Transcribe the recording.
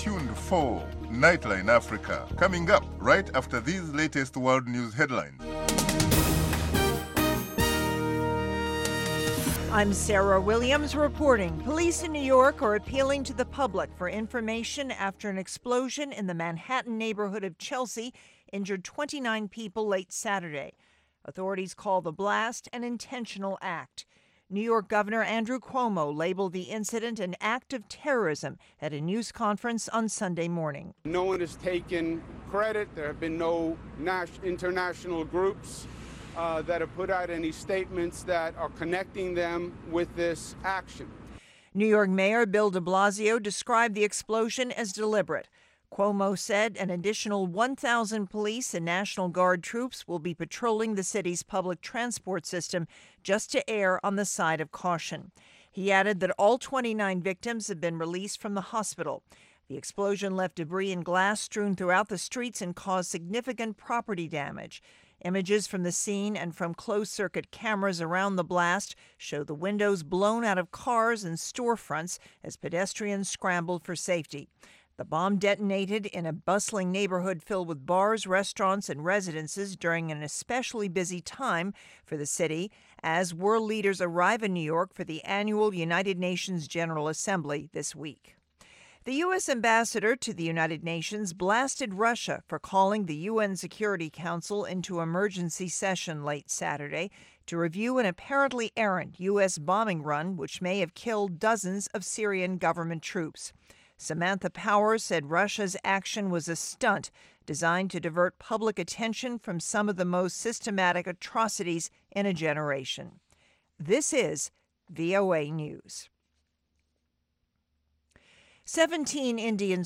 tuned for Nightline Africa, coming up right after these latest world news headlines. I'm Sarah Williams reporting. Police in New York are appealing to the public for information after an explosion in the Manhattan neighborhood of Chelsea injured 29 people late Saturday. Authorities call the blast an intentional act. New York Governor Andrew Cuomo labeled the incident an act of terrorism at a news conference on Sunday morning. No one has taken credit. There have been no international groups that have put out any statements that are connecting them with this action. New York Mayor Bill de Blasio described the explosion as deliberate. Cuomo said an additional 1,000 police and National Guard troops will be patrolling the city's public transport system just to err on the side of caution. He added that all 29 victims have been released from the hospital. The explosion left debris and glass strewn throughout the streets and caused significant property damage. Images from the scene and from closed-circuit cameras around the blast show the windows blown out of cars and storefronts as pedestrians scrambled for safety. The bomb detonated in a bustling neighborhood filled with bars, restaurants, and residences during an especially busy time for the city as world leaders arrive in New York for the annual United Nations General Assembly this week. The U.S. ambassador to the United Nations blasted Russia for calling the UN Security Council into emergency session late Saturday to review an apparently errant U.S. bombing run which may have killed dozens of Syrian government troops. Samantha Power said Russia's action was a stunt designed to divert public attention from some of the most systematic atrocities in a generation. This is VOA News. 17 Indian